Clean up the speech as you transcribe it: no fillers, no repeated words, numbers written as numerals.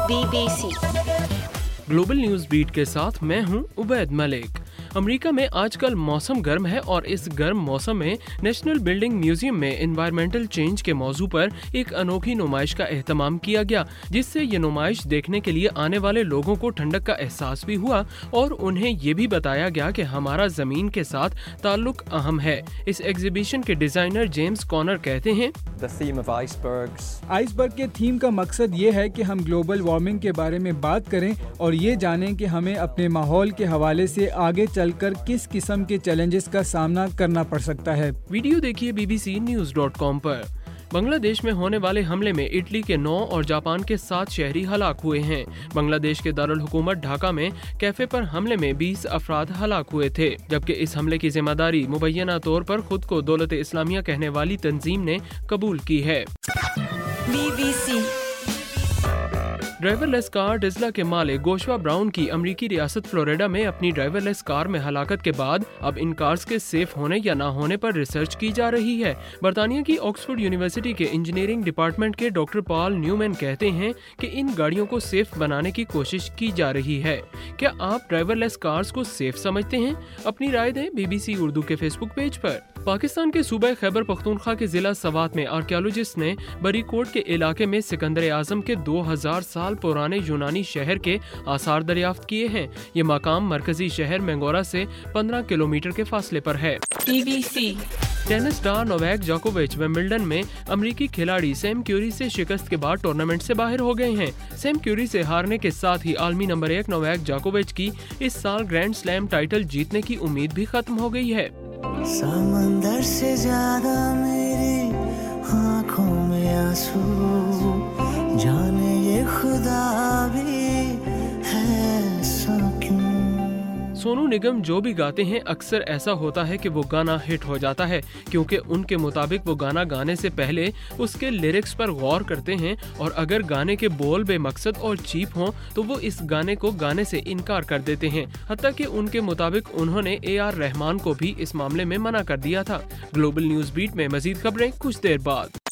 BBC global news beat के साथ मैं हूं उबैद मलिक। अमेरिका में आजकल मौसम गर्म है और इस गर्म मौसम में नेशनल बिल्डिंग म्यूजियम में एनवायरमेंटल चेंज के मौजू पर एक अनोखी नुमाइश का एहतमाम किया गया, जिससे ये नुमाइश देखने के लिए आने वाले लोगों को ठंडक का एहसास भी हुआ और उन्हें ये भी बताया गया कि हमारा जमीन के साथ ताल्लुक अहम है। इस एग्जीबिशन के डिजाइनर जेम्स कॉनर कहते हैं, आइसबर्ग के थीम का मकसद ये है कि हम ग्लोबल वार्मिंग के बारे में बात करें और ये जानें कि हमें अपने माहौल के हवाले से आगे चलकर किस किस्म के चैलेंजेस का सामना करना पड़ सकता है। वीडियो देखिए bbcnews.com पर। बांग्लादेश में होने वाले हमले में इटली के 9 और जापान के 7 शहरी हलाक हुए हैं। बांग्लादेश के दारुल हुकूमत ढाका में कैफे पर हमले में 20 अफराद हलाक हुए थे, जबकि इस हमले की जिम्मेदारी मुबैना तौर पर खुद को दौलत इस्लामिया कहने वाली तंजीम ने कबूल की है। BBC ड्राइवरलेस कार टेस्ला के मालिक गोशवा ब्राउन की अमेरिकी रियासत फ्लोरिडा में अपनी ड्राइवरलेस कार में हलाकत के बाद अब इन कार्स के सेफ होने या ना होने पर रिसर्च की जा रही है। बर्तानिया की ऑक्सफोर्ड यूनिवर्सिटी के इंजीनियरिंग डिपार्टमेंट के डॉक्टर पॉल न्यूमैन कहते हैं कि इन गाड़ियों को सेफ बनाने की कोशिश की जा रही है। क्या आप ड्राइवरलेस कार्स को सेफ समझते हैं? अपनी राय दें BBC उर्दू के फेसबुक पेज पर। पाकिस्तान के सूबे खैबर पख्तूनख्वा के जिला सवात में आर्कियोलॉजिस्ट ने बरीकोट के इलाके में सिकंदर आजम के 2000 साल पुराने यूनानी शहर के आसार दरियाफ्त किए हैं। ये मकाम मरकजी शहर मैंगोरा से 15 किलोमीटर के फासले पर है। BBC टेनिस स्टार नोवाक जोकोविच विंबलडन में अमेरिकी खिलाड़ी सैम क्यूरी से शिकस्त के बाद टूर्नामेंट से बाहर हो गए हैं। सैम क्यूरी से हारने के साथ ही आलमी नंबर 1 नोवाक जोकोविच की इस साल ग्रैंड स्लैम टाइटल जीतने की उम्मीद भी खत्म हो गई है। समंदर से ज्यादा मेरी आँखों में आंसू, जाने ये खुदा भी है सो क्यों। सोनू निगम जो भी गाते हैं अक्सर ऐसा होता है कि वो गाना हिट हो जाता है, क्योंकि उनके मुताबिक वो गाना गाने से पहले उसके लिरिक्स पर गौर करते हैं और अगर गाने के बोल बेमकसद और चीप हों तो वो इस गाने को गाने से इनकार कर देते हैं। हत्ता कि उनके मुताबिक उन्होंने AR रहमान को भी इस मामले में मना कर दिया था। ग्लोबल न्यूज बीट में मजीद खबरें कुछ देर बाद।